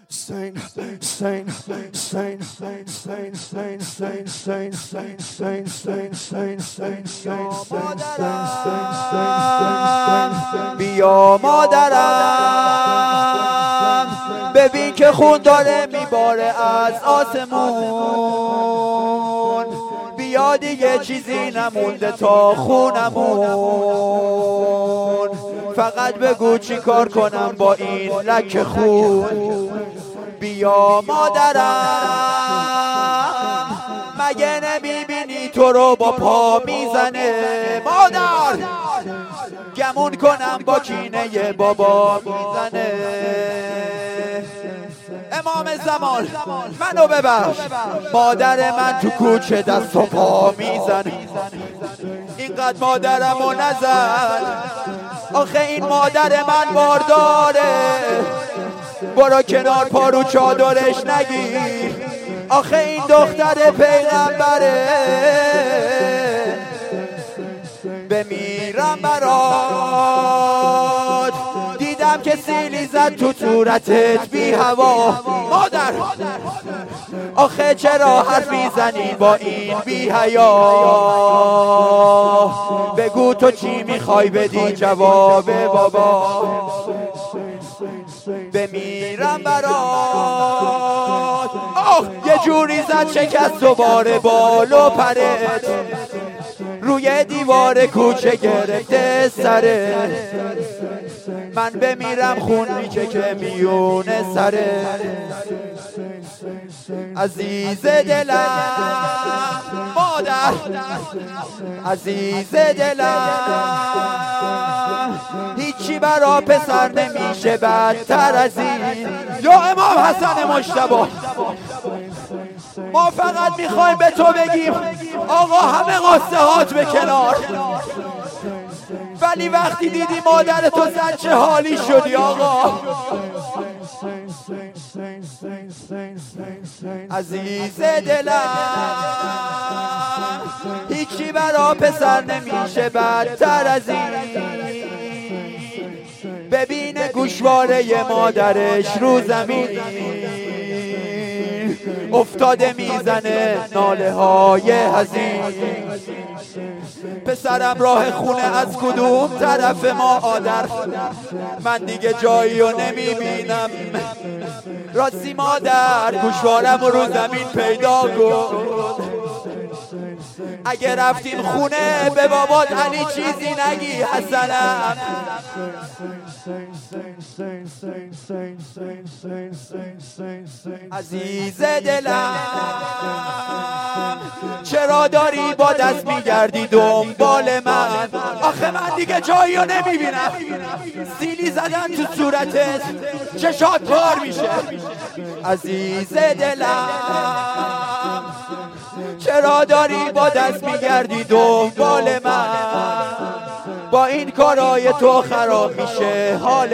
بیا مادرم ببین که خون داره میباره از آسمون. بیا دیگه چیزی نمونده تا خونمون. فقط بگو چی کار کنم با این لک خون. بیا مادرم مگه نمیبینی تو رو با پا میزنه. مادر گمون کنم با کینه بابا میزنه. امام زمان منو ببخش، مادر من تو کوچه دست و پا میزنه. اینقدر مادرمو نزن، آخه این مادر من بارداره. برو کنار پارو چادرش نگیر، آخه این دختر پیغمبره. بمیرم برات، دیدم که سیلی زد تو صورتت بی هوا. مادر آخه چرا حرف میزنی با این بی حیا؟ بگو تو چی میخوای بدی جواب بابا. بمیرم برات. آخ یه جوری زد شکست دوباره بال و پرت، روی دیوار کوچه گرفته سره. من بمیرم خون میچکه میونه سره. عزیز دلم مادر، عزیز دلم هیچی برا پسر نمیشه بدتر از این. یا امام حسن مجتبی ما فقط میخوایم به تو بگیم آقا همه قصه هات به کنار. ولی وقتی دیدی مادر تو زن چه حالی شدی آقا. عزیز دلم هیچی برا پسر نمیشه بدتر از این. ببینه گوشواره مادرش رو زمین افتاده میزنه ناله های حزین. پسرم راه خونه از کدوم طرف مادر؟ من دیگه جایی رو نمیبینم. راستی مادر گوشوارم رو زمین پیدا کن. اگه رفتیم خونه به بابات علی چیزی نگی حسنم. عزیز دلم چرا داری با دست میگردی دنبال من؟ آخه من دیگه جایی رو نمیبینم. سیلی زدن تو صورتت چشات پار میشه. عزیز دلم چرا داری با دست میگردی دنبال من؟ با این کارای تو خراب میشه حال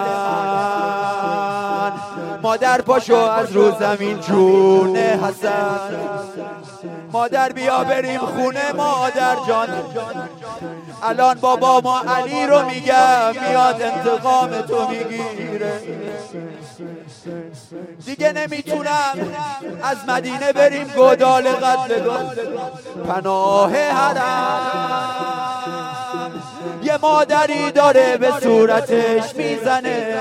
من. مادر پاشو از رو زمین جون حسن. مادر بیا بریم خونه مادر جان. الان بابا ما علی رو میگم میاد انتقام تو میگیره. دیگه نمیتونم از مدینه بریم گودال قتلگاه پناه حرم. یه مادری داره به صورتش میزنه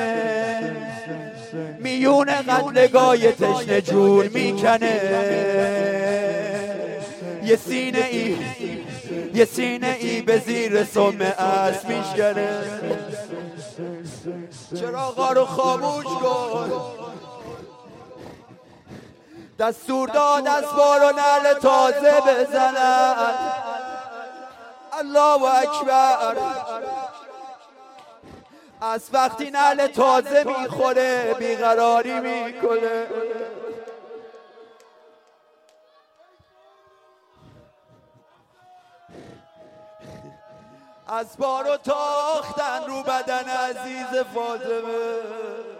میون قتلگاه تشنه جون میکنه. یه سینه ای به زیر سم اسب میشکنه. چراغا رو خاموش کن. دستور داد اسبار و نعل تازه بزنن. الله اکبر. از وقتی نعل تازه میخوره بیقراری میکنه. اسبارو تاختن رو بدن عزیز فاطمه.